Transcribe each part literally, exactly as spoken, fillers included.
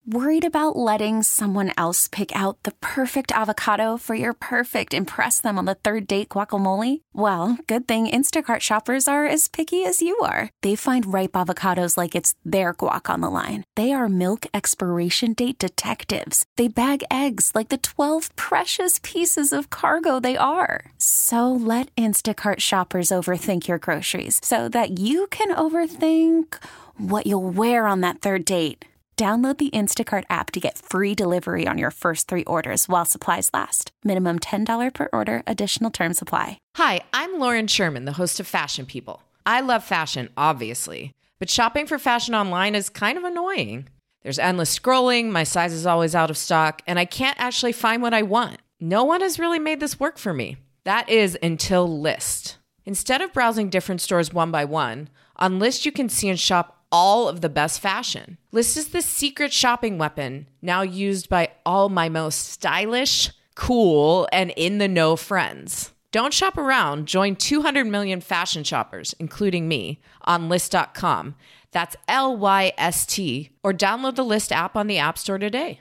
Worried about letting someone else pick out the perfect avocado for your perfect impress them on the third date guacamole? Well, good thing Instacart shoppers are as picky as you are. They find ripe avocados like it's their guac on the line. They are milk expiration date detectives. They bag eggs like the twelve precious pieces of cargo they are. So let Instacart shoppers overthink your groceries so that you can overthink what you'll wear on that third date. Download the Instacart app to get free delivery on your first three orders while supplies last. Minimum ten dollars per order. Additional terms apply. Hi, I'm Lauren Sherman, the host of Fashion People. I love fashion, obviously, but shopping for fashion online is kind of annoying. There's endless scrolling, my size is always out of stock, and I can't actually find what I want. No one has really made this work for me. That is until Lyst. Instead of browsing different stores one by one, on Lyst you can see and shop all of the best fashion. Lyst is the secret shopping weapon now used by all my most stylish, cool, and in-the-know friends. Don't shop around. Join two hundred million fashion shoppers, including me, on Lyst dot com. That's L Y S T. Or download the Lyst app on the App Store today.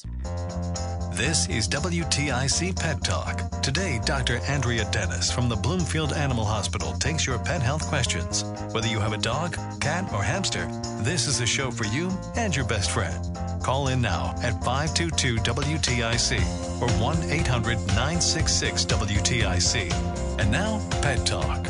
This is W T I C Pet Talk. Today, Doctor Andrea Dennis from the Bloomfield Animal Hospital takes your pet health questions. Whether you have a dog, cat, or hamster, this is a show for you and your best friend. Call in now at five two two W T I C or one eight hundred nine six six W T I C. And now, Pet Talk.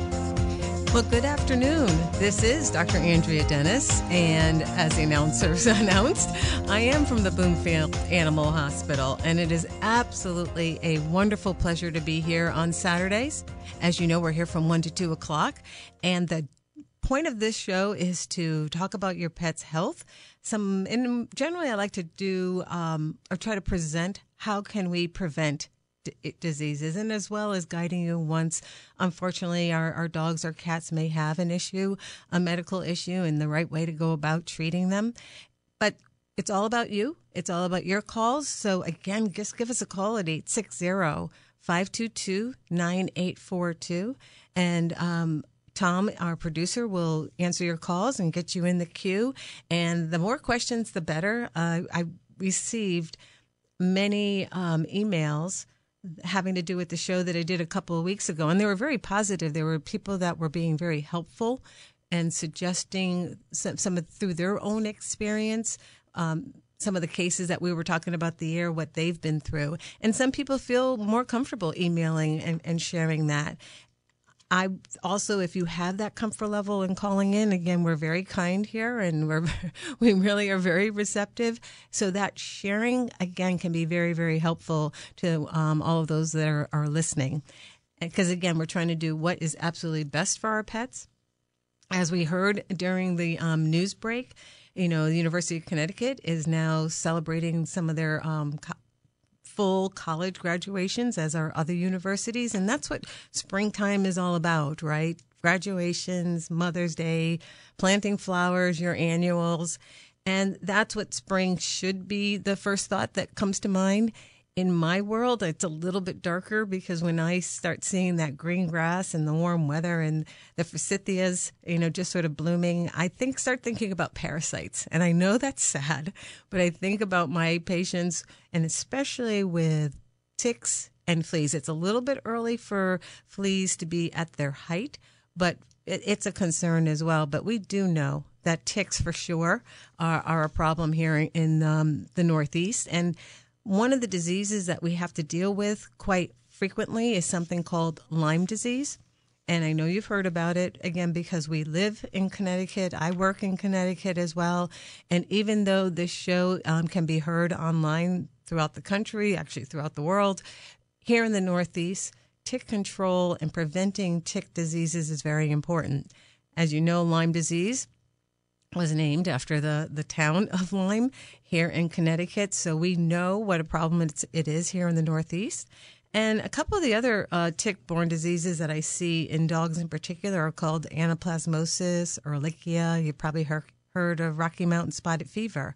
Well, good afternoon. This is Doctor Andrea Dennis, and as the announcers announced, I am from the Bloomfield Animal Hospital, and it is absolutely a wonderful pleasure to be here on Saturdays. As you know, we're here from one to two o'clock, and the point of this show is to talk about your pet's health. Some, and generally, I like to do um, or try to present how can we prevent d- diseases, and as well as guiding you once, unfortunately, our, our dogs or cats may have an issue, a medical issue, and the right way to go about treating them. But it's all about you. It's all about your calls. So again, just give us a call at eight six zero, five two two, nine eight four two. And um, Tom, our producer, will answer your calls and get you in the queue. And the more questions, the better. Uh, I received many um, emails having to do with the show that I did a couple of weeks ago. And they were very positive. There were people that were being very helpful and suggesting some, some of, through their own experience, um, some of the cases that we were talking about the year, what they've been through. And some people feel more comfortable emailing and, and sharing that. I also, if you have that comfort level in calling in, again, we're very kind here and we're we really are very receptive. So that sharing, again, can be very, very helpful to um, all of those that are, are listening. Because, again, we're trying to do what is absolutely best for our pets. As we heard during the um, news break, you know, the University of Connecticut is now celebrating some of their um, co- full college graduations as are other universities. And that's what springtime is all about, right? Graduations, Mother's Day, planting flowers, your annuals. And that's what spring should be the first thought that comes to mind. In my world, it's a little bit darker because when I start seeing that green grass and the warm weather and the forsythias, you know, just sort of blooming, I think start thinking about parasites. And I know that's sad, but I think about my patients, and especially with ticks and fleas. It's a little bit early for fleas to be at their height, but it, it's a concern as well. But we do know that ticks for sure are, are a problem here in um, the Northeast. And one of the diseases that we have to deal with quite frequently is something called Lyme disease. And I know you've heard about it, again, because we live in Connecticut. I work in Connecticut as well. And even though this show um, can be heard online throughout the country, actually throughout the world, here in the Northeast, tick control and preventing tick diseases is very important. As you know, Lyme disease was named after the, the town of Lyme here in Connecticut. So we know what a problem it's, it is here in the Northeast. And a couple of the other uh, tick-borne diseases that I see in dogs in particular are called anaplasmosis, Ehrlichia. You probably heard, heard of Rocky Mountain spotted fever.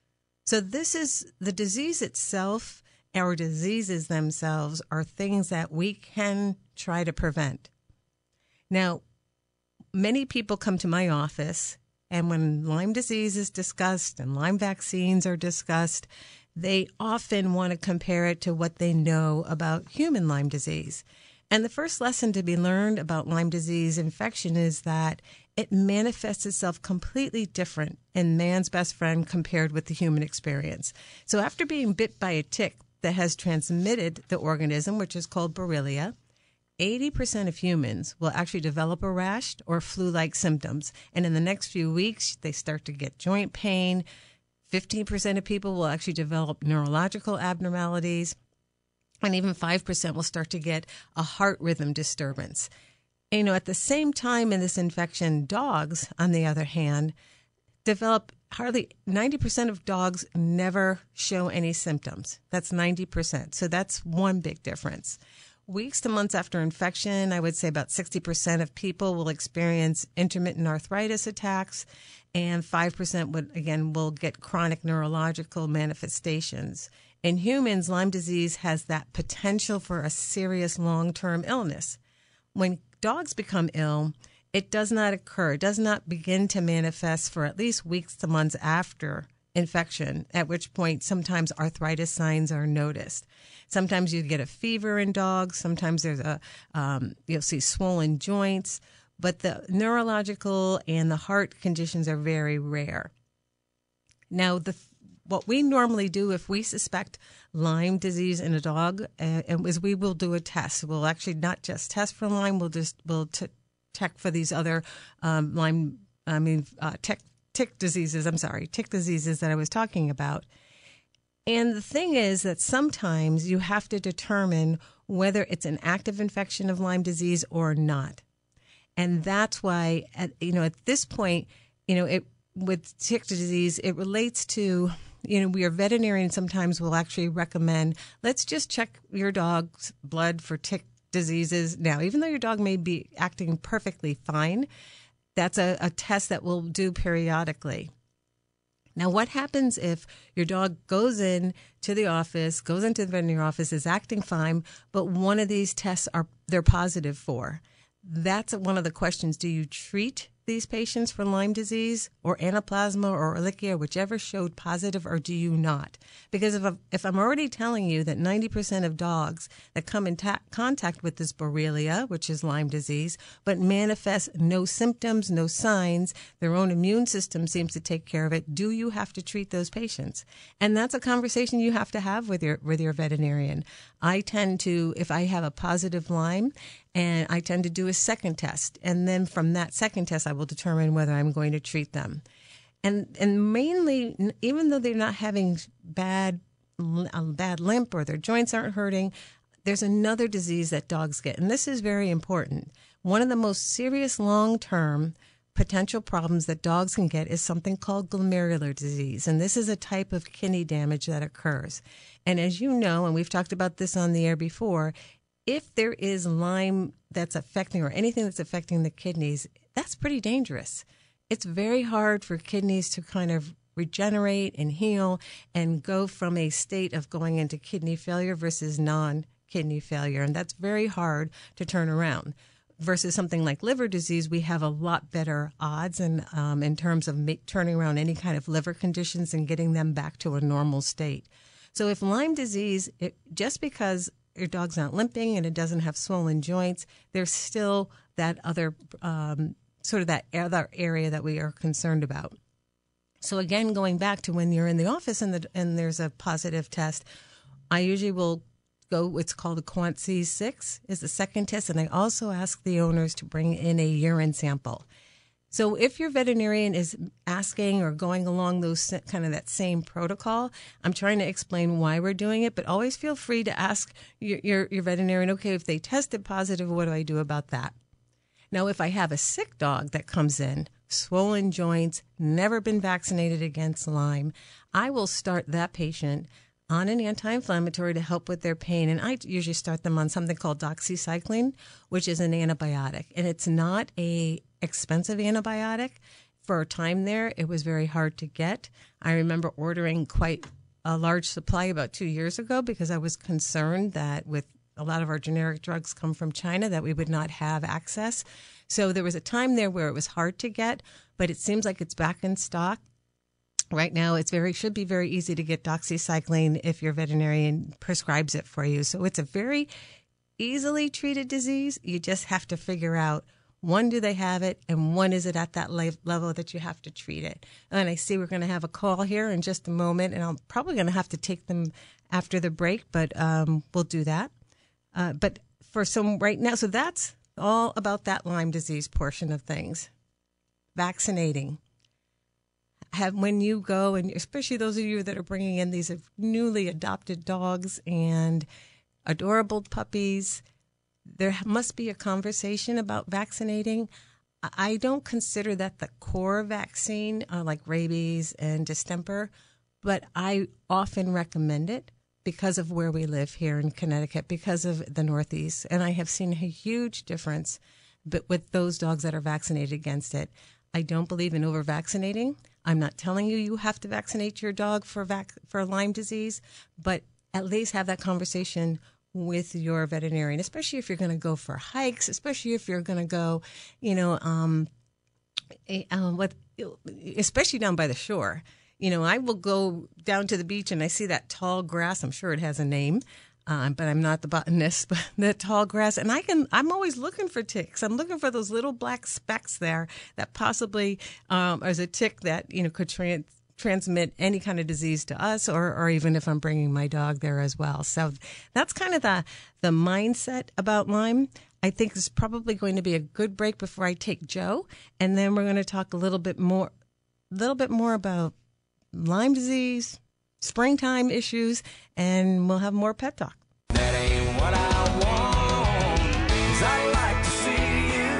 So this is the disease itself. Our diseases themselves are things that we can try to prevent. Now, many people come to my office And when Lyme disease is discussed and Lyme vaccines are discussed, they often want to compare it to what they know about human Lyme disease. And the first lesson to be learned about Lyme disease infection is that it manifests itself completely different in man's best friend compared with the human experience. So after being bit by a tick that has transmitted the organism, which is called Borrelia, eighty percent of humans will actually develop a rash or flu-like symptoms. And in the next few weeks, they start to get joint pain. fifteen percent of people will actually develop neurological abnormalities. And even five percent will start to get a heart rhythm disturbance. And, you know, at the same time in this infection, dogs, on the other hand, develop hardly ninety percent of dogs never show any symptoms. That's ninety percent. So that's one big difference. Weeks to months after infection, I would say about sixty percent of people will experience intermittent arthritis attacks, and five percent would, again, will get chronic neurological manifestations. In humans, Lyme disease has that potential for a serious long-term illness. When dogs become ill, it does not occur. It does not begin to manifest for at least weeks to months after infection, at which point sometimes arthritis signs are noticed. Sometimes you get a fever in dogs. Sometimes there's a um, you'll see swollen joints, but the neurological and the heart conditions are very rare. Now, the what we normally do if we suspect Lyme disease in a dog uh, is we will do a test. We'll actually not just test for Lyme. We'll just we'll t- check for these other um, Lyme. I mean, uh, tick tick diseases. I'm sorry, tick diseases that I was talking about. And the thing is that sometimes you have to determine whether it's an active infection of Lyme disease or not. And that's why, at, you know, at this point, you know, it with tick disease, it relates to, you know, we are veterinarians sometimes will actually recommend, let's just check your dog's blood for tick diseases. Now, even though your dog may be acting perfectly fine, that's a, a test that we'll do periodically. Now, what happens if your dog goes in to the office, goes into the veterinary office, is acting fine, but one of these tests are they're positive for? That's one of the questions. Do you treat these patients for Lyme disease or anaplasma or Ehrlichia, whichever showed positive, or do you not? Because if I'm, if I'm already telling you that ninety percent of dogs that come in ta- contact with this Borrelia, which is Lyme disease, but manifest no symptoms, no signs, their own immune system seems to take care of it, do you have to treat those patients? And that's a conversation you have to have with your with your veterinarian. I tend to, if I have a positive Lyme, and I tend to do a second test. And then from that second test, I will determine whether I'm going to treat them. And and mainly, even though they're not having bad, a bad limp or their joints aren't hurting, there's another disease that dogs get. And this is very important. One of the most serious long-term potential problems that dogs can get is something called glomerular disease. And this is a type of kidney damage that occurs. And as you know, and we've talked about this on the air before, if there is Lyme that's affecting or anything that's affecting the kidneys, that's pretty dangerous. It's very hard for kidneys to kind of regenerate and heal and go from a state of going into kidney failure versus non-kidney failure. And that's very hard to turn around. Versus something like liver disease, we have a lot better odds in, um, in terms of make, turning around any kind of liver conditions and getting them back to a normal state. So if Lyme disease, it, just because your dog's not limping and it doesn't have swollen joints, there's still that other um, sort of that other area that we are concerned about. So again, going back to when you're in the office and, the, and there's a positive test, I usually will go, what's called a Quant C six is the second test, and I also ask the owners to bring in a urine sample. So if your veterinarian is asking or going along those kind of that same protocol, I'm trying to explain why we're doing it, but always feel free to ask your, your, your veterinarian, okay, if they tested positive, what do I do about that? Now, if I have a sick dog that comes in, swollen joints, never been vaccinated against Lyme, I will start that patient on an anti-inflammatory to help with their pain. And I usually start them on something called doxycycline, which is an antibiotic. And it's not a expensive antibiotic. For a time there, it was very hard to get. I remember ordering quite a large supply about two years ago because I was concerned that with a lot of our generic drugs come from China that we would not have access. So there was a time there where it was hard to get, but it seems like it's back in stock. Right now, it's very should be very easy to get doxycycline if your veterinarian prescribes it for you. So it's a very easily treated disease. You just have to figure out, when do they have it, and when is it at that level that you have to treat it. And I see we're going to have a call here in just a moment, and I'm probably going to have to take them after the break, but um, we'll do that. Uh, but for some right now, so that's all about that Lyme disease portion of things. Vaccinating. Have when you go, and especially those of you that are bringing in these newly adopted dogs and adorable puppies, there must be a conversation about vaccinating. I don't consider that the core vaccine, uh, like rabies and distemper, but I often recommend it because of where we live here in Connecticut, because of the Northeast. And I have seen a huge difference but with those dogs that are vaccinated against it. I don't believe in over-vaccinating. I'm not telling you you have to vaccinate your dog for vac- for Lyme disease, but at least have that conversation with your veterinarian, especially if you're going to go for hikes, especially if you're going to go, you know, um, a, um, what, especially down by the shore. You know, I will go down to the beach and I see that tall grass. I'm sure it has a name. Um, but I'm not the botanist, but the tall grass. And I can, I'm always looking for ticks. I'm looking for those little black specks there that possibly um, is a tick that, you know, could trans, transmit any kind of disease to us, or, or even if I'm bringing my dog there as well. So that's kind of the, the mindset about Lyme. I think it's probably going to be a good break before I take Joe. And then we're going to talk a little bit more, a little bit more about Lyme disease, springtime issues, and we'll have more pet talk. That ain't what I want, 'cause I'd like to see you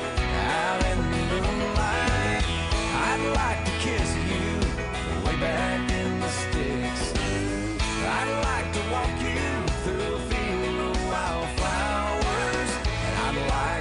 out in the moonlight. I'd like to kiss you way back in the sticks. I'd like to walk you through a field of wildflowers, and I'd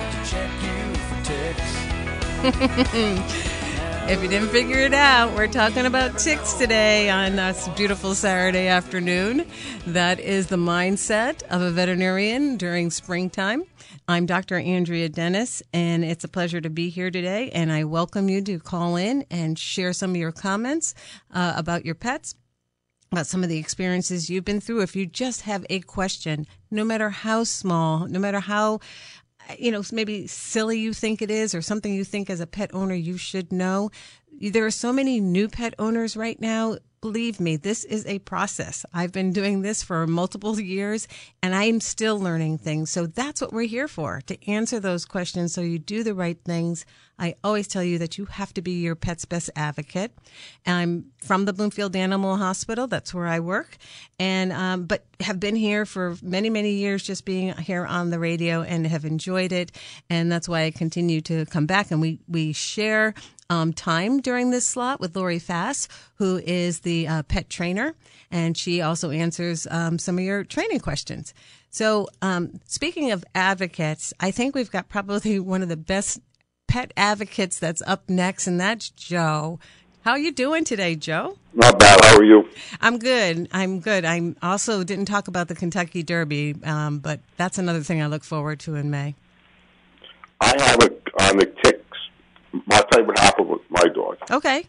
like to check you for ticks. If you didn't figure it out, we're talking about ticks today on this beautiful Saturday afternoon. That is the mindset of a veterinarian during springtime. I'm Doctor Andrea Dennis, and it's a pleasure to be here today. And I welcome you to call in and share some of your comments uh, about your pets, about some of the experiences you've been through. If you just have a question, no matter how small, no matter how you know, maybe silly you think it is, or something you think as a pet owner you should know. There are so many new pet owners right now. Believe me, this is a process. I've been doing this for multiple years, and I'm still learning things. So that's what we're here for, to answer those questions so you do the right things. I always tell you that you have to be your pet's best advocate. I'm from the Bloomfield Animal Hospital. That's where I work, and um, but have been here for many, many years, just being here on the radio, and have enjoyed it. And that's why I continue to come back, and we, we share Um, time during this slot with Lori Fass, who is the uh, pet trainer, and she also answers um, some of your training questions. So um, speaking of advocates, I think we've got probably one of the best pet advocates that's up next, and that's Joe. How are you doing today, Joe? Not bad. How are you? I'm good. I'm good. I also didn't talk about the Kentucky Derby, um, but that's another thing I look forward to in May. I have a on the ticks. I'll tell you what happened with my dog. Okay.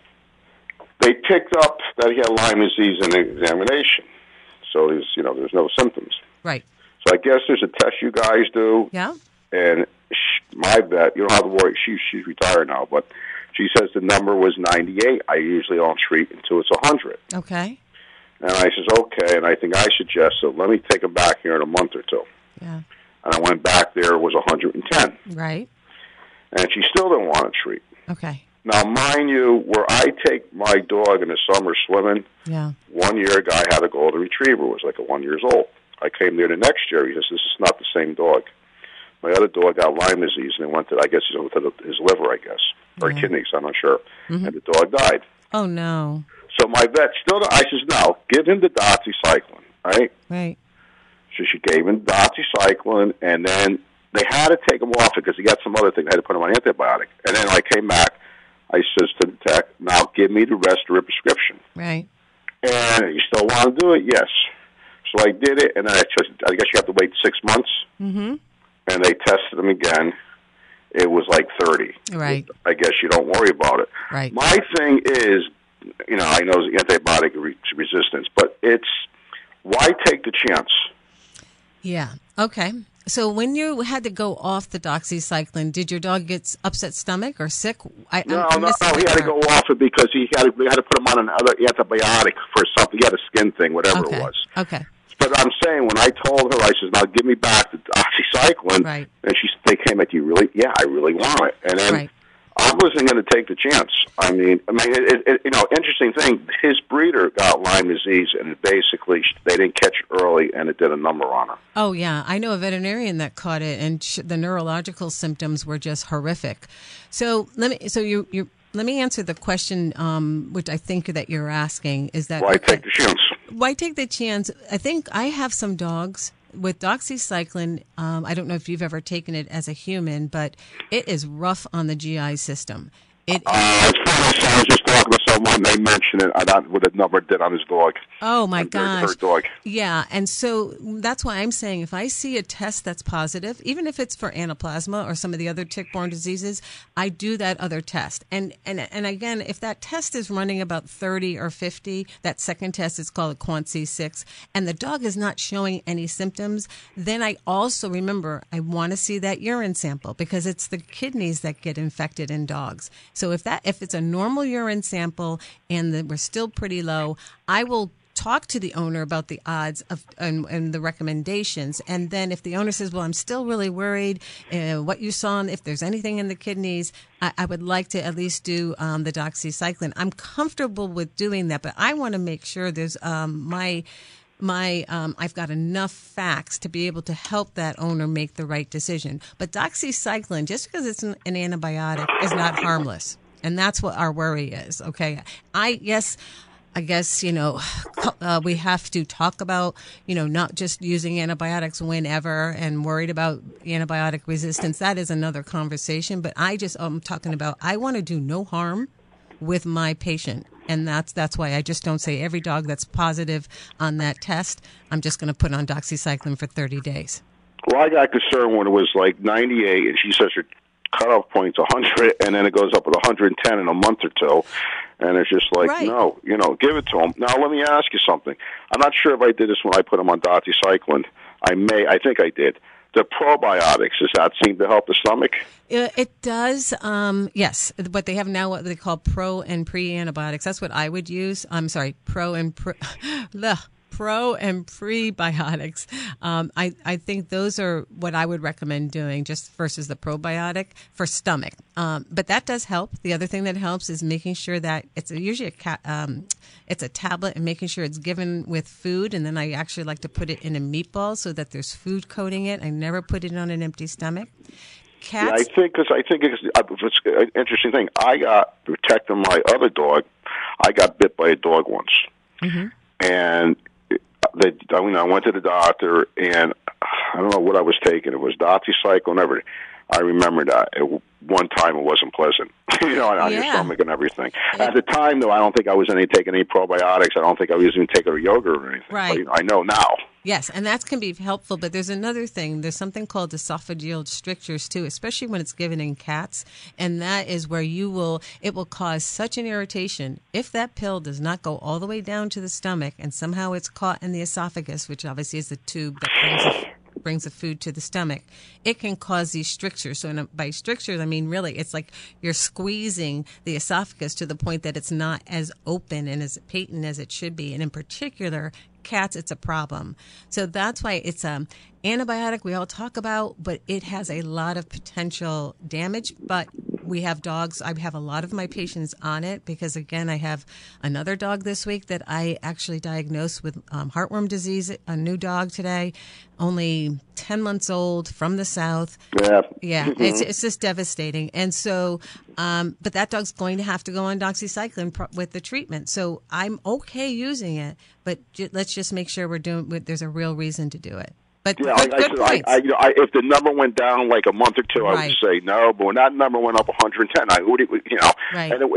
They picked up that he had Lyme disease in the examination. So there's, you know, there's no symptoms. Right. So I guess there's a test you guys do. Yeah. And she, my vet, you don't have to worry. She, she's retired now, but she says the number was ninety-eight. I usually don't treat until it's one hundred. Okay. And I says, okay. And I think I suggest, so let me take him back here in a month or two. Yeah. And I went back there, it was one hundred ten. Right. And she still didn't want to treat. Okay. Now, mind you, where I take my dog in the summer swimming, yeah. one year a guy had a golden retriever, was like a one years old. I came there the next year. He says, this is not the same dog. My other dog got Lyme disease, and it went to, I guess, it went to his liver, I guess, or yeah. kidneys, I'm not sure. Mm-hmm. And the dog died. Oh, no. So my vet still, I says, no, give him the doxycycline, right? Right. So she gave him doxycycline, and then they had to take him off it because he got some other thing. They had to put him on antibiotic. And then I came back. I says to the tech, now give me the rest of your prescription. Right. And you still want to do it? Yes. So I did it, and then I, just, I guess you have to wait six months. Mm-hmm. And they tested him again. It was like thirty. Right. I guess you don't worry about it. Right. My thing is, you know, I know it's antibiotic re- resistance, but it's why take the chance? Yeah. Okay. So when you had to go off the doxycycline, did your dog get upset stomach or sick? I, No, I'm no, missing no. He that had to part. go off it because he had to, we had to put him on another antibiotic for something. He had a skin thing, whatever Okay. it was. Okay. But I'm saying, when I told her, I said, "Now give me back the doxycycline," Right. and she, they came at you really, yeah, I really want it, and then Right. I wasn't going to take the chance. I mean, I mean, it, it, you know, interesting thing. His breeder got Lyme disease, and it basically they didn't catch it early, and it did a number on her. Oh, yeah. I know a veterinarian that caught it, and sh- the neurological symptoms were just horrific. So let me. So you you. Let me answer the question, um, which I think that you're asking, is that Why okay, take the chance? why take the chance? I think I have some dogs with doxycycline. Um, I don't know if you've ever taken it as a human, but it is rough on the G I system. It. Uh, it's funny. So I was just talking to someone. They mentioned it. I don't what the number did on his dog. Oh my on her- gosh. her dog. Yeah, and so that's why I'm saying if I see a test that's positive, even if it's for anaplasma or some of the other tick-borne diseases, I do that other test. And and and again, if that test is running about thirty or fifty, that second test is called a Quant C six, and the dog is not showing any symptoms, then I also remember I want to see that urine sample because it's the kidneys that get infected in dogs. So if that if it's a normal urine sample and the, we're still pretty low, I will talk to the owner about the odds of and, and the recommendations, and then if the owner says, "Well, I'm still really worried. Uh, what you saw, if there's anything in the kidneys, I, I would like to at least do um, the doxycycline." I'm comfortable with doing that, but I want to make sure there's um, my. My, um, I've got enough facts to be able to help that owner make the right decision. But doxycycline, just because it's an, an antibiotic, is not harmless, and that's what our worry is. Okay, I yes. I guess, you know, uh, we have to talk about, you know, not just using antibiotics whenever and worried about antibiotic resistance. That is another conversation. But I just, I'm talking about, I want to do no harm with my patient. And that's that's why I just don't say every dog that's positive on that test, I'm just going to put on doxycycline for thirty days. Well, I got concerned when it was like ninety-eight, and she says her cutoff point's one hundred, and then it goes up with one hundred ten in a month or two. And it's just like, Right. no, you know, give it to him. Now, let me ask you something. I'm not sure if I did this when I put him on doxycycline. I may, I think I did. The probiotics, does that seem to help the stomach? It, it does, um, yes. But they have now what they call pro and pre antibiotics. That's what I would use. I'm sorry, pro and pre. Pro and prebiotics. Um, I, I think those are what I would recommend doing just versus the probiotic for stomach. Um, but that does help. The other thing that helps is making sure that it's usually a ca- um, it's a tablet and making sure it's given with food. And then I actually like to put it in a meatball so that there's food coating it. I never put it on an empty stomach. Cats. Yeah, I think because I think it's, it's an interesting thing. I got protecting my other dog. I got bit by a dog once, Mm-hmm. and they, I mean, I went to the doctor, and I don't know what I was taking. It was doxycycline and everything. I remember that. It, one time it wasn't pleasant, you know, on your Yeah. stomach and everything. At the time, though, I don't think I was any taking any probiotics. I don't think I was even taking a yogurt or anything. Right. But, you know, I know now. Yes, and that can be helpful, but there's another thing. There's something called esophageal strictures too, especially when it's given in cats, and that is where you will it will cause such an irritation if that pill does not go all the way down to the stomach and somehow it's caught in the esophagus, which obviously is the tube that brings the, brings the food to the stomach. It can cause these strictures. So in a, by strictures, I mean really it's like you're squeezing the esophagus to the point that it's not as open and as patent as it should be, and in particular cats, it's a problem. So that's why it's an antibiotic we all talk about, but it has a lot of potential damage. But we have dogs. I have a lot of my patients on it because, again, I have another dog this week that I actually diagnosed with um, heartworm disease, a new dog today, only ten months old, from the south. Yeah. Yeah, it's it's just devastating. And so, um, but that dog's going to have to go on doxycycline pro- with the treatment. So I'm okay using it, but j- let's just make sure we're doing. There's a real reason to do it. But Yeah, good, like I good said, I, points. I, you know, I, if the number went down like a month or two, I Right. would say no. But when that number went up one hundred ten, I would, you know, Right. and it,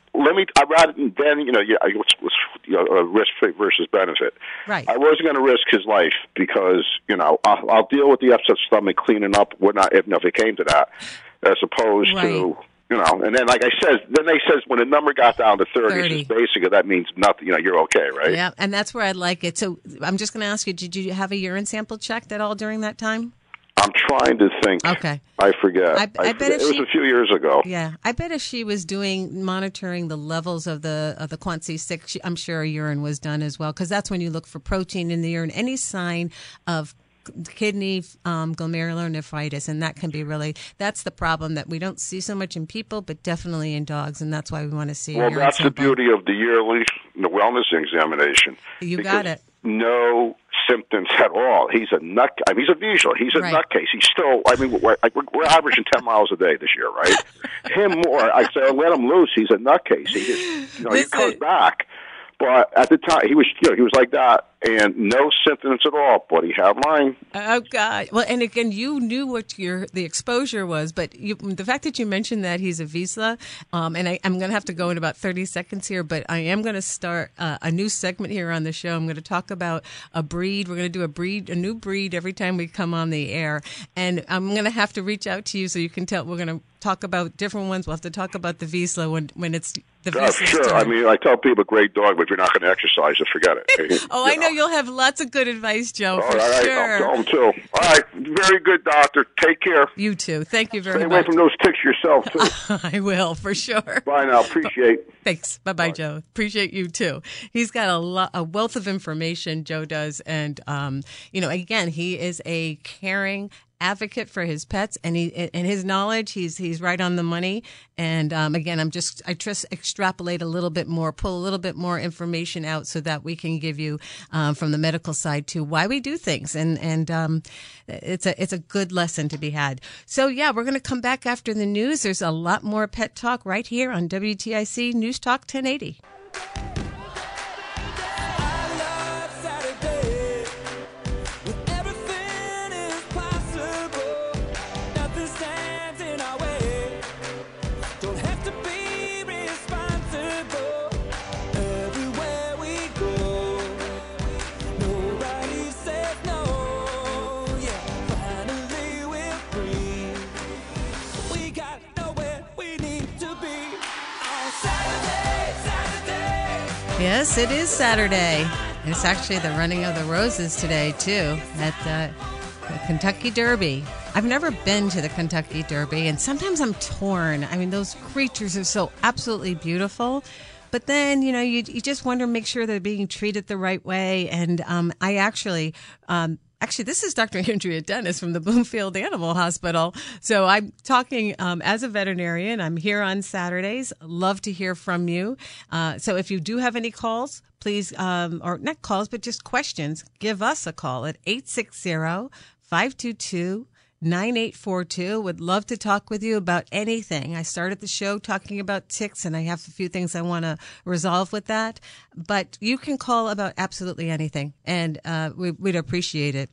let me. I rather than then, you know, yeah, I- what's, what's you know, uh, risk versus benefit. Right. I wasn't going to risk his life because you know I'll, I'll deal with the upset stomach, cleaning up. We're not if, if it came to that, as opposed Right. to. You know, and then like I said, then they says when the number got down to thirty, thirty. says basically that means nothing. You know, you're okay, right? Yeah, and that's where I like it. So I'm just going to ask you, did you have a urine sample checked at all during that time? I'm trying to think. Okay. I forget. I- I bet forget. if it was she- a few years ago. Yeah, I bet if she was doing monitoring the levels of the of the Quant C six, she, I'm sure a urine was done as well, because that's when you look for protein in the urine, any sign of kidney um, glomerulonephritis, and that can be really, that's the problem that we don't see so much in people, but definitely in dogs, and that's why we want to see a Well, urine that's the sample. beauty of the yearly the wellness examination. You because got it. No symptoms at all. He's a nut. I mean, he's a visual. He's a Right. nutcase. He's still. I mean, we're, like, we're we're averaging ten miles a day this year, right? Him more. I say, let him loose. He's a nutcase. He just, you know, he Listen. comes back. But at the time, he was, you know, he was like that, and no symptoms at all. But he had mine. Oh God! Well, and again, you knew what your the exposure was, but you, the fact that you mentioned that he's a Vizsla, um, and I, I'm going to have to go in about thirty seconds here, but I am going to start uh, a new segment here on the show. I'm going to talk about a breed. We're going to do a breed, a new breed every time we come on the air, and I'm going to have to reach out to you so you can tell. We're going to talk about different ones. We'll have to talk about the Vizsla when when it's the Oh, Vizsla's sure. turn. I mean, I tell people, great dog, but if you're not going to exercise, just forget it. Oh, You I know you'll have lots of good advice, Joe, All for right, sure. I'll tell them too. All right, very good, doctor. Take care. You too. Thank you very Stay away much. from those ticks yourself too. I will, for sure. Bye now. Appreciate. Thanks. Bye-bye, Joe. Appreciate you too. He's got a lot, a wealth of information, Joe does. And, um, you know, again, he is a caring advocate for his pets, and he and his knowledge, he's he's right on the money. And um, again, I'm just I just extrapolate a little bit more, pull a little bit more information out so that we can give you um, from the medical side to why we do things, and and um, it's a it's a good lesson to be had. So yeah, we're going to come back after the news. There's a lot more pet talk right here on W T I C News Talk ten eighty. I love Saturday, when everything is possible. Nothing stands in our way. Don't have to be responsible. Everywhere we go, nobody says no. Yeah, finally we're free. We got nowhere we need to be on Saturday, Saturday. Yes, it is Saturday. And it's actually the running of the roses today, too, at uh, the Kentucky Derby. I've never been to the Kentucky Derby, and sometimes I'm torn. I mean, those creatures are so absolutely beautiful. But then, you know, you, you just wonder, make sure they're being treated the right way. And um, I actually... Um, Actually, this is Doctor Andrea Dennis from the Bloomfield Animal Hospital. So I'm talking um, as a veterinarian. I'm here on Saturdays. Love to hear from you. Uh, so if you do have any calls, please, um, or not calls, but just questions, give us a call at eight six zero, five two two, nine eight four two. Would love to talk with you about anything. I started the show talking about ticks, and I have a few things I want to resolve with that. But you can call about absolutely anything, and uh, we, we'd appreciate it.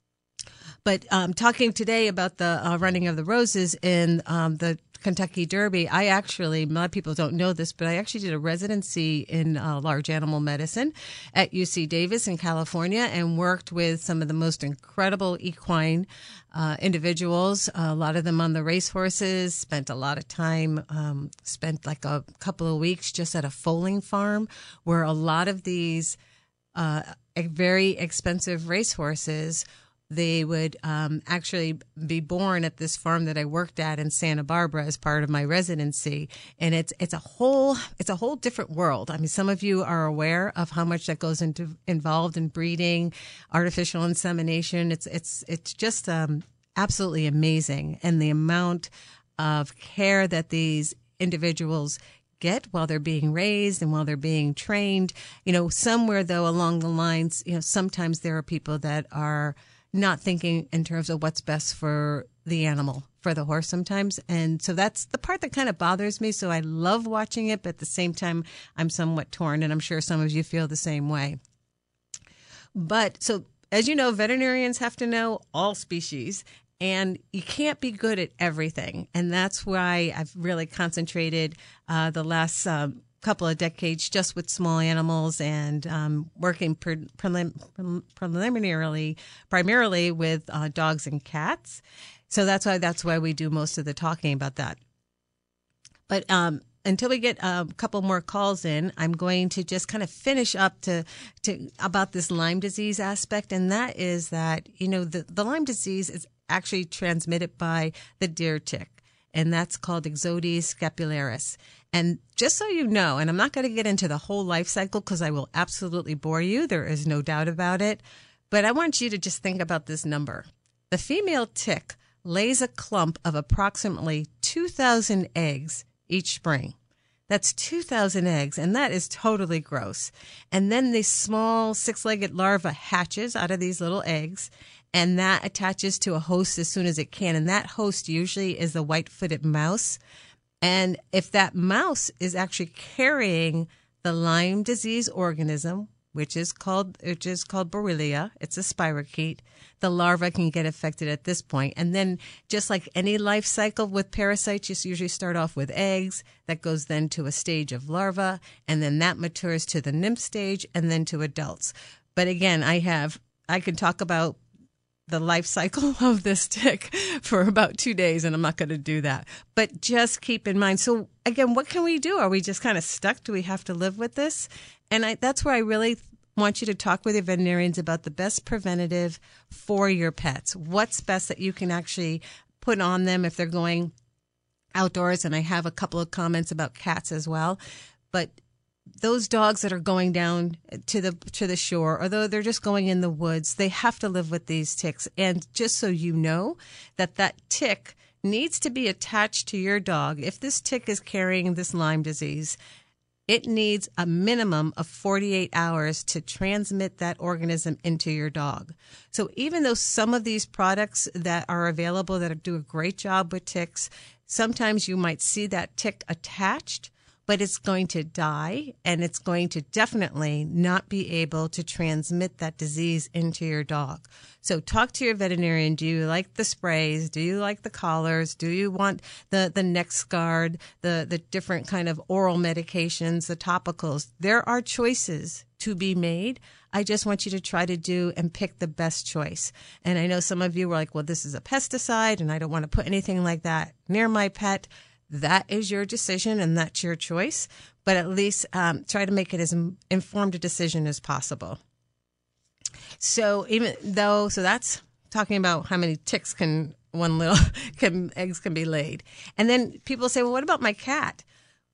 But um, talking today about the uh, running of the roses in um, the Kentucky Derby, I actually, a lot of people don't know this, but I actually did a residency in uh, large animal medicine at U C Davis in California, and worked with some of the most incredible equine uh, individuals, a lot of them on the racehorses, spent a lot of time, um, spent like a couple of weeks just at a foaling farm where a lot of these uh, very expensive racehorses, they would um, actually be born at this farm that I worked at in Santa Barbara as part of my residency, and it's it's a whole it's a whole different world. I mean, some of you are aware of how much that goes into involved in breeding, artificial insemination. It's it's it's just um, absolutely amazing, and the amount of care that these individuals get while they're being raised and while they're being trained. You know, somewhere though along the lines, you know, sometimes there are people that are not thinking in terms of what's best for the animal, for the horse sometimes. And so that's the part that kind of bothers me. So I love watching it, but at the same time, I'm somewhat torn, and I'm sure some of you feel the same way. But so, as you know, veterinarians have to know all species. And you can't be good at everything. And that's why I've really concentrated uh, the last um, couple of decades just with small animals and um, working pre- prelim- preliminarily, primarily with uh, dogs and cats. So that's why that's why we do most of the talking about that. But um, until we get a couple more calls in, I'm going to just kind of finish up to, to about this Lyme disease aspect. And that is that, you know, the, the Lyme disease is actually transmitted by the deer tick, and that's called Ixodes scapularis. And just so you know, and I'm not going to get into the whole life cycle because I will absolutely bore you. There is no doubt about it. But I want you to just think about this number. The female tick lays a clump of approximately two thousand eggs each spring. That's two thousand eggs, and that is totally gross. And then this small six-legged larva hatches out of these little eggs, and that attaches to a host as soon as it can. And that host usually is the white-footed mouse. And if that mouse is actually carrying the Lyme disease organism, which is called which is called Borrelia, it's a spirochete, the larva can get affected at this point. And then just like any life cycle with parasites, you usually start off with eggs. That goes then to a stage of larva, and then that matures to the nymph stage and then to adults. But again, I have I can talk about the life cycle of this tick for about two days, and I'm not going to do that. But just keep in mind. So again, what can we do? Are we just kind of stuck? Do we have to live with this? And I, that's where I really want you to talk with your veterinarians about the best preventative for your pets. What's best that you can actually put on them if they're going outdoors? And I have a couple of comments about cats as well. But those dogs that are going down to the to the shore, although they're just going in the woods, they have to live with these ticks. And just so you know, that that tick needs to be attached to your dog. If this tick is carrying this Lyme disease, it needs a minimum of forty-eight hours to transmit that organism into your dog. So even though some of these products that are available that do a great job with ticks, sometimes you might see that tick attached, but it's going to die, and it's going to definitely not be able to transmit that disease into your dog. So talk to your veterinarian. Do you like the sprays? Do you like the collars? Do you want the, the NexGard, the, the different kind of oral medications, the topicals? There are choices to be made. I just want you to try to do and pick the best choice. And I know some of you were like, well, this is a pesticide, and I don't want to put anything like that near my pet. That is your decision, and that's your choice. But at least um, try to make it as informed a decision as possible. So even though, so that's talking about how many ticks can one little can, eggs can be laid. And then people say, well, what about my cat?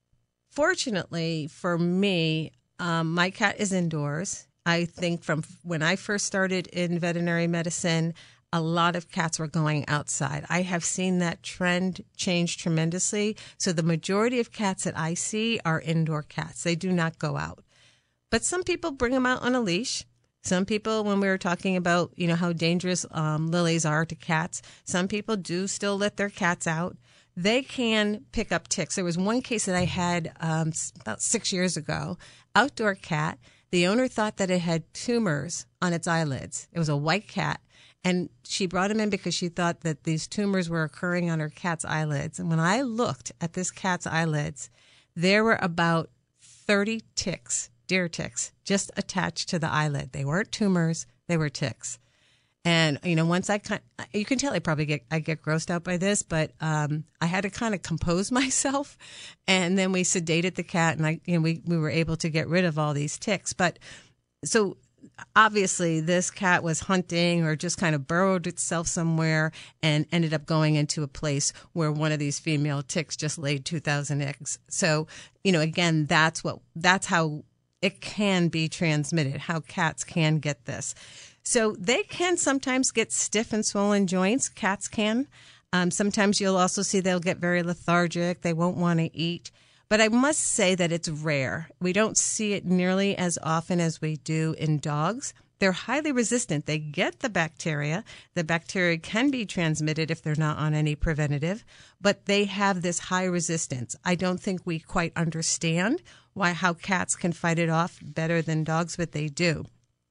Fortunately for me, um, my cat is indoors. I think from when I first started in veterinary medicine, a lot of cats were going outside. I have seen that trend change tremendously. So the majority of cats that I see are indoor cats. They do not go out. But some people bring them out on a leash. Some people, when we were talking about, you know, how dangerous um, lilies are to cats, some people do still let their cats out. They can pick up ticks. There was one case that I had um, about six years ago, outdoor cat. The owner thought that it had tumors on its eyelids. It was a white cat. And she brought him in because she thought that these tumors were occurring on her cat's eyelids. And when I looked at this cat's eyelids, there were about thirty ticks, deer ticks, just attached to the eyelid. They weren't tumors, they were ticks. And, you know, once I kind you can tell I probably get, I get grossed out by this, but um, I had to kind of compose myself. And then we sedated the cat, and I, you know, we, we were able to get rid of all these ticks. But so obviously this cat was hunting or just kind of burrowed itself somewhere and ended up going into a place where one of these female ticks just laid two thousand eggs. So, you know, again, that's what, that's how it can be transmitted, how cats can get this. So they can sometimes get stiff and swollen joints. Cats can. Um, sometimes you'll also see they'll get very lethargic. They won't want to eat. But I must say that it's rare. We don't see it nearly as often as we do in dogs. They're highly resistant. They get the bacteria. The bacteria can be transmitted if they're not on any preventative, but they have this high resistance. I don't think we quite understand why how cats can fight it off better than dogs, but they do.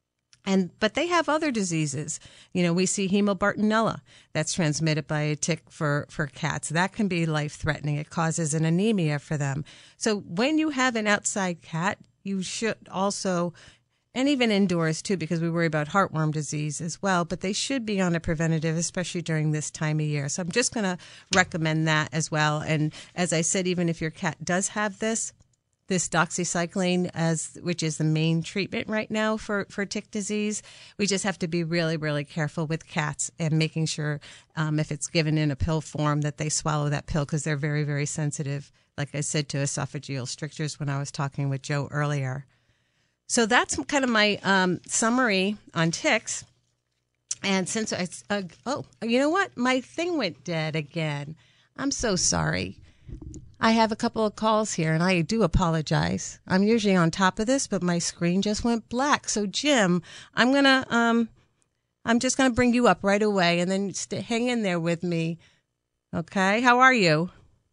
And but they have other diseases. You know, we see Hemobartonella that's transmitted by a tick for, for cats. That can be life-threatening. It causes an anemia for them. So when you have an outside cat, you should also, and even indoors too, because we worry about heartworm disease as well, but they should be on a preventative, especially during this time of year. So I'm just going to recommend that as well. And as I said, even if your cat does have this, this doxycycline, as which is the main treatment right now for, for tick disease. We just have to be really, really careful with cats and making sure um, if it's given in a pill form that they swallow that pill, because they're very, very sensitive, like I said, to esophageal strictures when I was talking with Joe earlier. So that's kind of my um, summary on ticks. And since I, uh, oh, you know what? My thing went dead again. I'm so sorry. I have a couple of calls here, and I do apologize. I'm usually on top of this, but my screen just went black. So, Jim, I'm gonna, um, I'm just gonna bring you up right away, and then st- hang in there with me. Okay? How are you?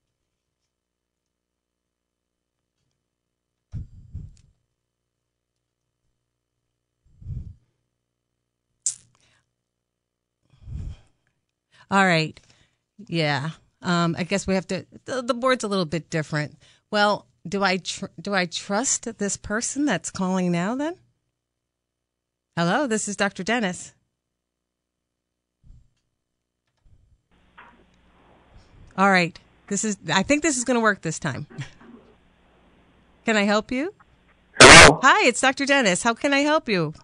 All right. Yeah. Um, I guess we have to. The, the board's a little bit different. Well, do I tr- do I trust this person that's calling now? Then, hello, this is Doctor Dennis. All right, this is. I think this is going to work this time. Can I help you? Hello. Hi, it's Doctor Dennis. How can I help you?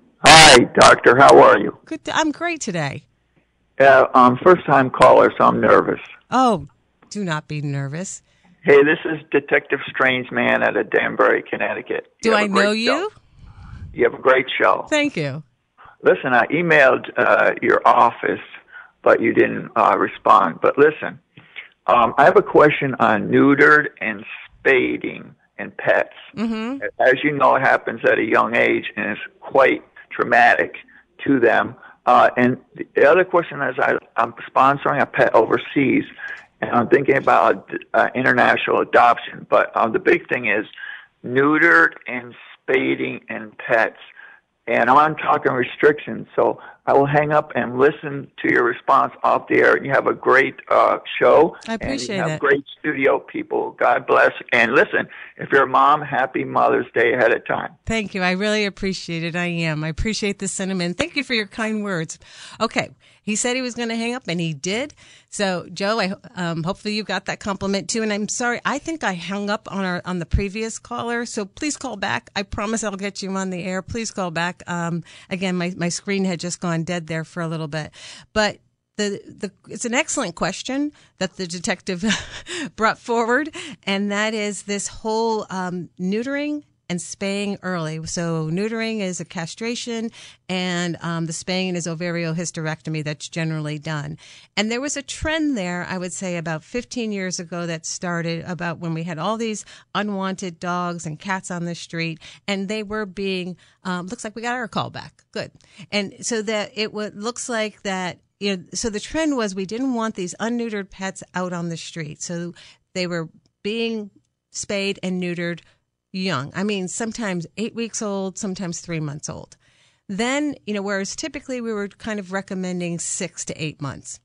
Hi, doctor. How are you? Good. I'm great today. Yeah, um, first-time caller, so I'm nervous. Oh, do not be nervous. Hey, this is Detective Strange Man out of Danbury, Connecticut. Do You I have a great know you? show. You have a great show. Thank you. Listen, I emailed uh, your office, but you didn't uh, respond. But listen, um, I have a question on neutered and spading in pets. Mm-hmm. As you know, it happens at a young age, and it's quite traumatic to them. Uh, and the other question is, I, I'm sponsoring a pet overseas, and I'm thinking about uh, international adoption. But uh, the big thing is neutered and spading in pets. And I'm talking restrictions, so I will hang up and listen to your response off the air. You have a great uh, show. I appreciate and you have it. Great studio people. God bless. And listen, if you're a mom, happy Mother's Day ahead of time. Thank you. I really appreciate it. I am. I appreciate the sentiment. Thank you for your kind words. Okay. He said he was going to hang up, and he did. So, Joe, I um, hopefully you got that compliment too. And I'm sorry, I think I hung up on our on the previous caller. So please call back. I promise I'll get you on the air. Please call back. Um, again, my my screen had just gone dead there for a little bit, but. The, the, it's an excellent question that the detective brought forward, and that is this whole um, neutering and spaying early. So neutering is a castration, and um, the spaying is ovariohysterectomy that's generally done. And there was a trend there, I would say, about fifteen years ago that started about when we had all these unwanted dogs and cats on the street, and they were being, um, looks like we got our call back. Good. And so that it w- looks like that, you know, so the trend was we didn't want these unneutered pets out on the street. So they were being spayed and neutered young. I mean, sometimes eight weeks old, sometimes three months old. Then, you know, whereas typically we were kind of recommending six to eight months.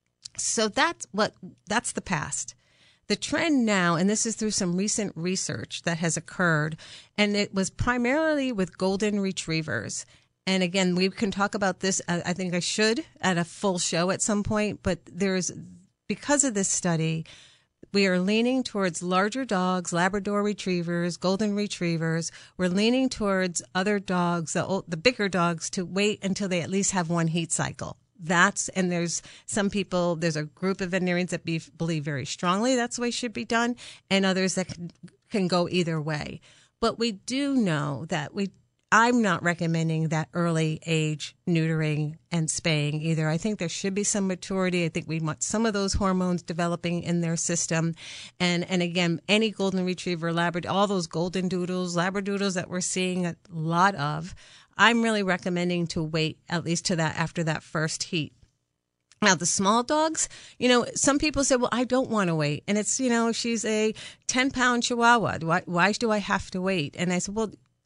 So that's what, that's the past. The trend now, and this is through some recent research that has occurred, and it was primarily with golden retrievers. And again, we can talk about this. I think I should at a full show at some point, but there's, because of this study, we are leaning towards larger dogs, Labrador retrievers, golden retrievers. We're leaning towards other dogs, the, old, the bigger dogs, to wait until they at least have one heat cycle. That's, and there's some people, there's a group of veterinarians that be, believe very strongly that's the way it should be done, and others that can, can go either way. But we do know that we I'm not recommending that early age neutering and spaying either. I think there should be some maturity. I think we want some of those hormones developing in their system. And, and again, any golden retriever, Labrador, all those golden doodles, Labradoodles that we're seeing a lot of, I'm really recommending to wait at least to that after that first heat. Now, the small dogs, you know, some people say, well, I don't want to wait. And it's, you know, she's a ten pound Chihuahua. Why, why do I have to wait? And I said, well,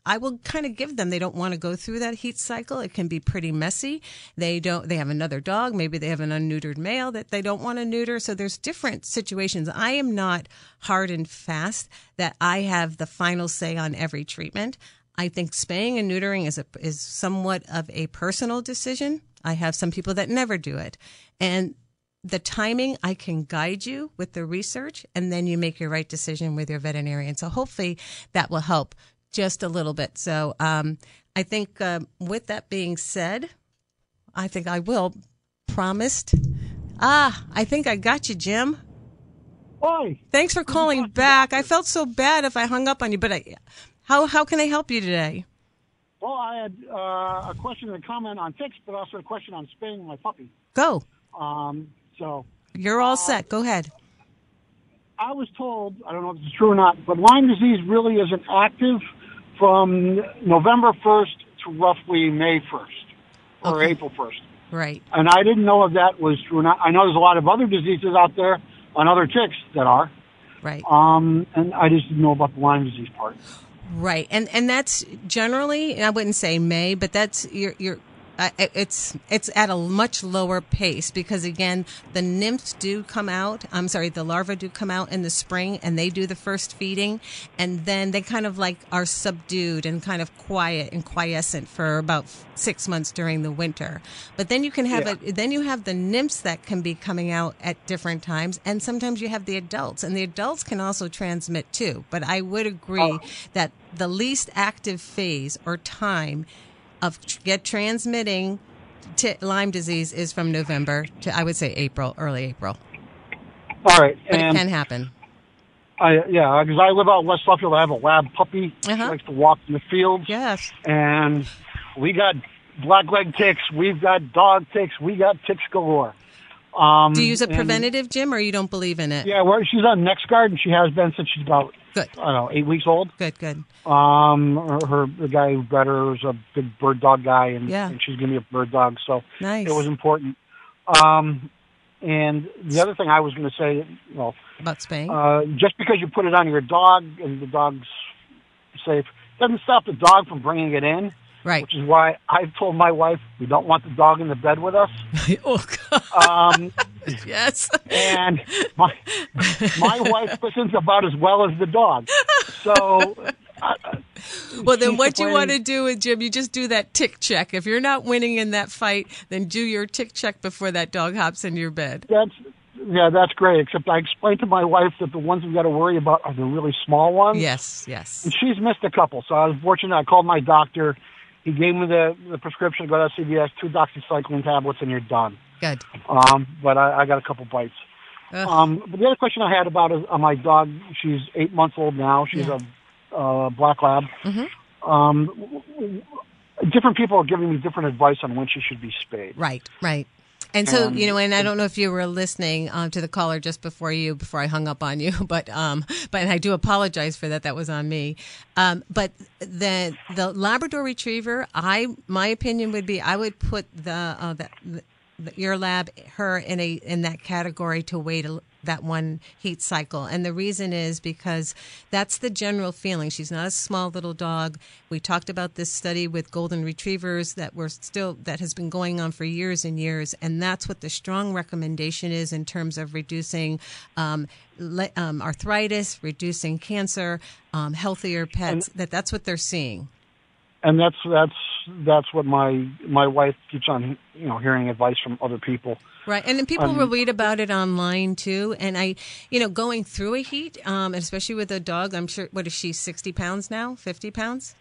I will kind of give them, they don't want to go through that heat cycle. It can be pretty messy. They don't, they have another dog. Maybe they have an unneutered male that they don't want to neuter. So there's different situations. I am not hard and fast that I have the final say on every treatment. I think spaying and neutering is a, is somewhat of a personal decision. I have some people that never do it. And the timing, I can guide you with the research, and then you make your right decision with your veterinarian. So hopefully that will help just a little bit. So um, I think uh, with that being said, I think I will. Promised. Ah, I think I got you, Jim. Hi. Thanks for calling back. I felt so bad if I hung up on you, but I, how how can I help you today? Well, I had uh, a question and a comment on ticks, but also a question on spaying my puppy. Go. Um, so You're all uh, set. Go ahead. I was told, I don't know if it's true or not, but Lyme disease really isn't active from November first to roughly May first or Okay. April first. Right. And I didn't know if that was true or not. I know there's a lot of other diseases out there on other ticks that are. Right. Um, and I just didn't know about the Lyme disease part. Right. And and that's generally, I wouldn't say May, but that's you're you're uh, it's it's at a much lower pace because again, the nymphs do come out. I'm sorry, the larvae do come out in the spring, and they do the first feeding, and then they kind of like are subdued and kind of quiet and quiescent for about six months during the winter. But then you can have Yeah. it. Then you have the nymphs that can be coming out at different times, and sometimes you have the adults, and the adults can also transmit too. But I would agree that the least active phase or time of tr- get transmitting t- Lyme disease is from November to, I would say, April, early April. All right. But and it can happen. I, yeah, because I live out in West Suffield. I have a lab puppy. Uh-huh. She likes to walk in the fields. Yes. And we got blackleg ticks. We've got dog ticks. We got ticks galore. Um, Do you use a and- preventative, Jim, or you don't believe in it? Yeah, well, she's on NexGard, and she has been since she's about, Good. I don't know, eight weeks old. Good, good. Um, her, her the guy who bred her is a big bird dog guy, and, Yeah. and she's giving me a bird dog, so Nice. it was important. Um, and the other thing I was going to say, well, About spaying? uh, just because you put it on your dog and the dog's safe doesn't stop the dog from bringing it in. Right. Which is why I've told my wife we don't want the dog in the bed with us. Oh, God. Um, Yes. and my my wife listens about as well as the dog. So, uh, Well, then she's what you want to complaining- do is, Jim, you just do that tick check. If you're not winning in that fight, then do your tick check before that dog hops in your bed. That's yeah, that's great. Except I explained to my wife that the ones we got to worry about are the really small ones. Yes, yes. And she's missed a couple. So I was fortunate. I called my doctor. He gave me the, the prescription to go to C V S, two doxycycline tablets, and you're done. Good. Um, but I, I got a couple bites. Ugh. Um, but the other question I had about is uh, my dog. She's eight months old now. She's Yeah. a uh, black lab. Mm-hmm. Um, w- w- different people are giving me different advice on when she should be spayed. Right, right. And so, Um, you know, and I don't know if you were listening um, to the caller just before you, before I hung up on you, but, um, but and I do apologize for that. That was on me. Um, but the the Labrador Retriever, I my opinion would be I would put the uh, the, the your lab her in a in that category to wait a, that one heat cycle. And the reason is because that's the general feeling. She's not a small little dog. We talked about this study with golden retrievers that we're still that has been going on for years and years, and that's what the strong recommendation is in terms of reducing um, le- um, arthritis, reducing cancer, um, healthier pets. that that's what they're seeing. And that's that's that's what my my wife keeps on, you know, hearing advice from other people. Right, and then people Um, will read about it online too. And I, you know, going through a heat, um, especially with a dog, I'm sure. What is she? Sixty pounds now? Fifty pounds?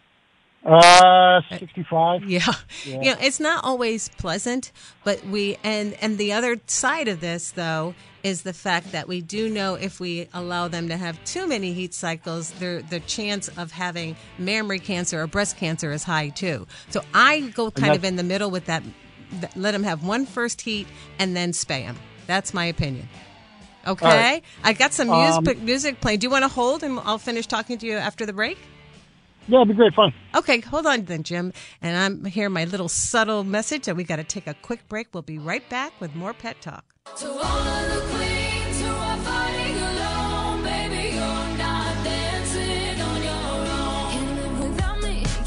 Uh, sixty-five. Yeah. You know, it's not always pleasant, but we and and the other side of this though is the fact that we do know if we allow them to have too many heat cycles, the the chance of having mammary cancer or breast cancer is high too. So I go kind of in the middle with that. th- Let them have one first heat and then spay them. That's my opinion. Okay, right. I got some Um, music music playing. Do you want to hold and I'll finish talking to you after the break? Yeah, it'd be great fun. Okay, hold on then, Jim. And I'm here, my little subtle message that we got to take a quick break. We'll be right back with more Pet Talk. To all of the queens who are fighting alone, baby, you're not dancing on your own. Can't live without me,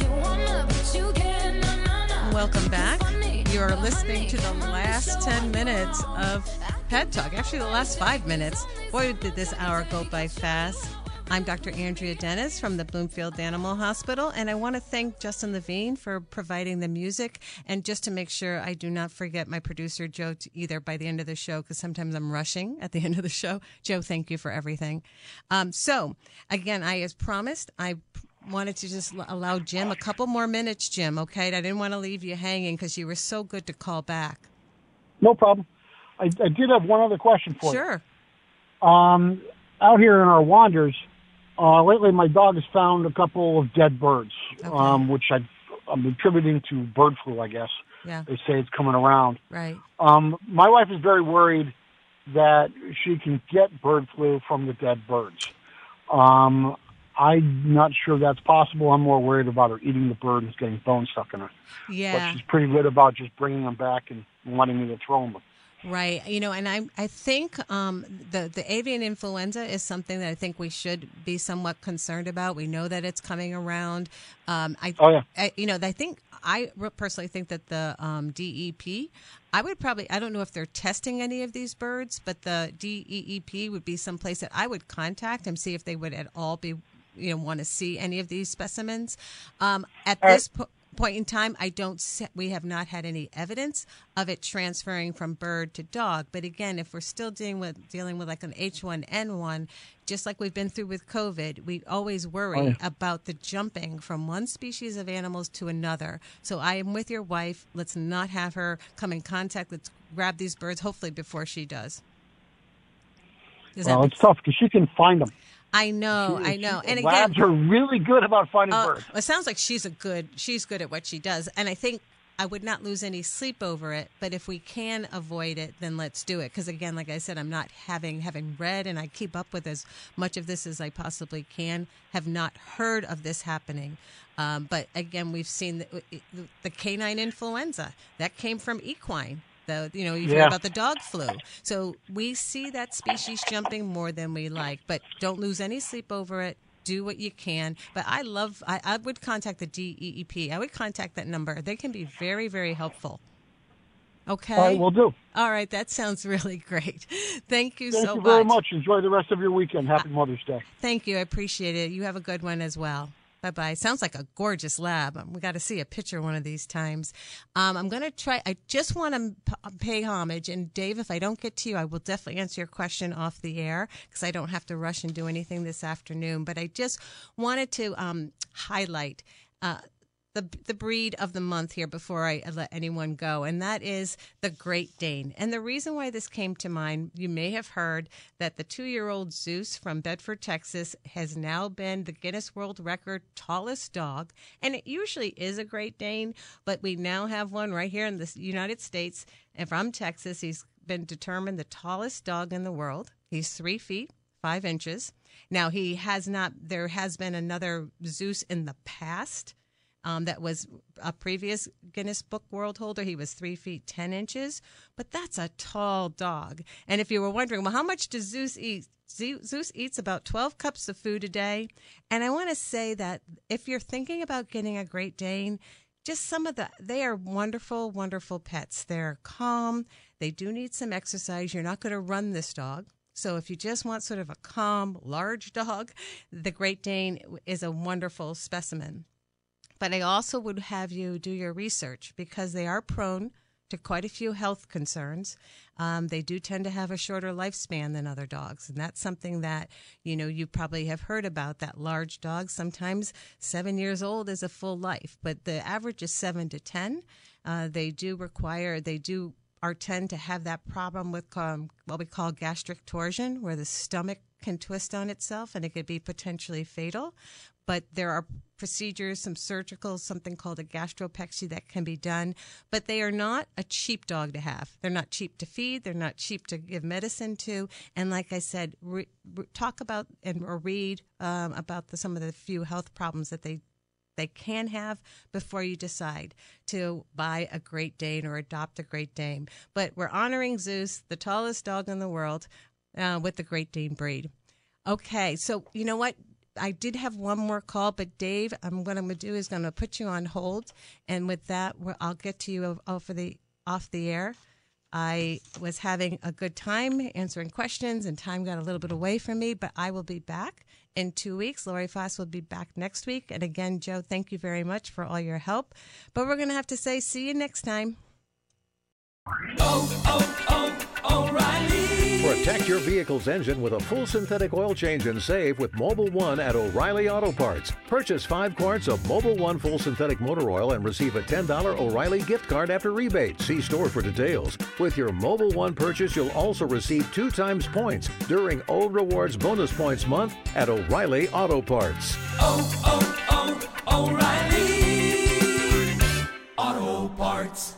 Welcome back. You're listening to the last ten minutes of Pet Talk. Actually, the last five minutes. Boy, did this hour go by fast. I'm Doctor Andrea Dennis from the Bloomfield Animal Hospital, and I want to thank Justin Levine for providing the music. And just to make sure I do not forget my producer, Joe, to either by the end of the show, because sometimes I'm rushing at the end of the show. Joe, thank you for everything. Um, so, again, I, as promised, I wanted to just allow Jim a couple more minutes, Jim, okay? I didn't want to leave you hanging because you were so good to call back. No problem. I, I did have one other question for Sure. you. Um, out here in our wanders, uh, lately my dog has found a couple of dead birds, Okay. um, which I, I'm attributing to bird flu, I guess. Yeah. They say it's coming around. Right. Um, my wife is very worried that she can get bird flu from the dead birds. Um, I'm not sure that's possible. I'm more worried about her eating the bird and getting bones stuck in her. Yeah. But she's pretty good about just bringing them back and wanting me to throw them. Right. You know, and I I think um, the, the avian influenza is something that I think we should be somewhat concerned about. We know that it's coming around. Um, I, Oh, yeah. I, you know, I think I personally think that the um, D E P, I would probably, I don't know if they're testing any of these birds, but the D E E P would be someplace that I would contact and see if they would at all be, you know, want to see any of these specimens. Um, at All right. this point, point in time, I don't. Se- we have not had any evidence of it transferring from bird to dog. But again, if we're still dealing with dealing with like an H one N one, just like we've been through with COVID, we always worry Oh, yeah. about the jumping from one species of animals to another. So I am with your wife. Let's not have her come in contact. Let's grab these birds, hopefully before she does. Does that Well, make it's tough because she can find them. I know, She- I know. she- And again, labs are really good about finding Uh, birds. it sounds like she's a good. She's good at what she does, and I think I would not lose any sleep over it. But if we can avoid it, then let's do it. Because again, like I said, I'm not having having read, and I keep up with as much of this as I possibly can. Have not heard of this happening. Um, but again, we've seen the, the canine influenza that came from equine. The, you know, you hear Yeah. about the dog flu. So we see that species jumping more than we like, but don't lose any sleep over it. Do what you can. But I love, I, I would contact the D E E P. I would contact that number. They can be very, very helpful. Okay. All right, we'll do. All right. That sounds really great. Thank you Thank so you very much. much. Enjoy the rest of your weekend. Happy Mother's Day. Thank you. I appreciate it. You have a good one as well. Bye-bye. Sounds like a gorgeous lab. We got to see a picture one of these times. Um, I'm going to try. I just want to p- pay homage. And, Dave, if I don't get to you, I will definitely answer your question off the air because I don't have to rush and do anything this afternoon. But I just wanted to um, highlight uh, the the breed of the month here before I let anyone go, and that is the Great Dane. And the reason why this came to mind, you may have heard that the two-year-old Zeus from Bedford, Texas, has now been the Guinness World Record tallest dog, and it usually is a Great Dane, but we now have one right here in the United States, and from Texas. He's been determined the tallest dog in the world. He's three feet, five inches. Now, he has not, there has been another Zeus in the past. Um, that was a previous Guinness Book World holder. He was three feet ten inches, but that's a tall dog. And if you were wondering, well, how much does Zeus eat? Zeus eats about twelve cups of food a day. And I want to say that if you're thinking about getting a Great Dane, just some of the, they are wonderful, wonderful pets. They're calm. They do need some exercise. You're not going to run this dog. So if you just want sort of a calm, large dog, the Great Dane is a wonderful specimen. But I also would have you do your research because they are prone to quite a few health concerns. Um, they do tend to have a shorter lifespan than other dogs. And that's something that, you know, you probably have heard about, that large dog. Sometimes seven years old is a full life, but the average is seven to ten. Uh, they do require, they do are tend to have that problem with um, what we call gastric torsion, where the stomach can twist on itself and it could be potentially fatal. But there are procedures, some surgical, something called a gastropexy that can be done. But they are not a cheap dog to have. They're not cheap to feed. They're not cheap to give medicine to. And like I said, re- re- talk about and or read um, about the, some of the few health problems that they they can have before you decide to buy a Great Dane or adopt a Great Dane. But we're honoring Zeus, the tallest dog in the world, uh, with the Great Dane breed. Okay, so you know what? I did have one more call, but Dave, um, what I'm going to do is going to put you on hold, and with that, we're, I'll get to you over the off the air. I was having a good time answering questions, and time got a little bit away from me, but I will be back in two weeks. Lori Foss will be back next week. And again, Joe, thank you very much for all your help. But we're going to have to say see you next time. Oh, oh, oh, O'Reilly. Protect your vehicle's engine with a full synthetic oil change and save with Mobil One at O'Reilly Auto Parts. Purchase five quarts of Mobil One full synthetic motor oil and receive a ten dollars O'Reilly gift card after rebate. See store for details. With your Mobil One purchase, you'll also receive two times points during O Rewards Bonus Points Month at O'Reilly Auto Parts. Oh, oh, oh, O'Reilly Auto Parts.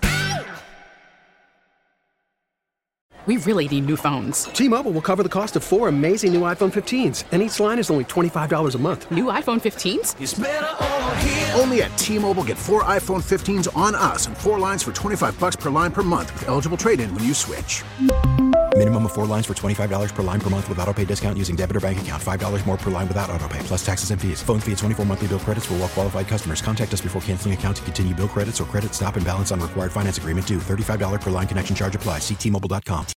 We really need new phones. T-Mobile will cover the cost of four amazing new iPhone fifteens, and each line is only twenty-five dollars a month. New iPhone fifteens? It's better over here. Only at T-Mobile, get four iPhone fifteens on us and four lines for twenty-five bucks per line per month with eligible trade-in when you switch. Minimum of four lines for twenty-five dollars per line per month with autopay discount using debit or bank account. five dollars more per line without autopay, plus taxes and fees. Phone fee at twenty-four monthly bill credits for well-qualified customers. Contact us before canceling account to continue bill credits or credit stop and balance on required finance agreement due. thirty-five dollars per line connection charge applies. See T Mobile dot com.